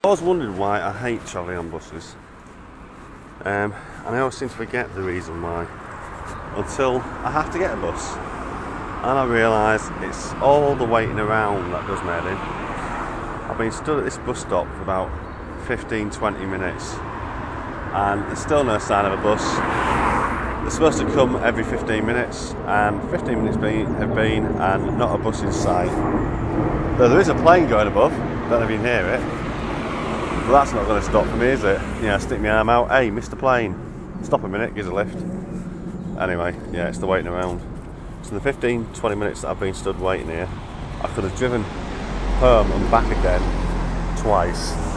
always wondered why I hate travelling on buses. And I always seem to forget the reason why until I have to get a bus. And I realise it's all the waiting around that does me head in. I've been stood at this bus stop for about 15-20 minutes and there's still no sign of a bus. They're supposed to come every 15 minutes and 15 minutes have been and not a bus in sight. Though there is a plane going above, don't know if you can hear it, but that's not going to stop for me, is it? You know, stick my arm out, hey Mr. Plane, stop a minute, gives a lift. Anyway, yeah, it's the waiting around. So the 15-20 minutes that I've been stood waiting here, I could have driven home and back again twice.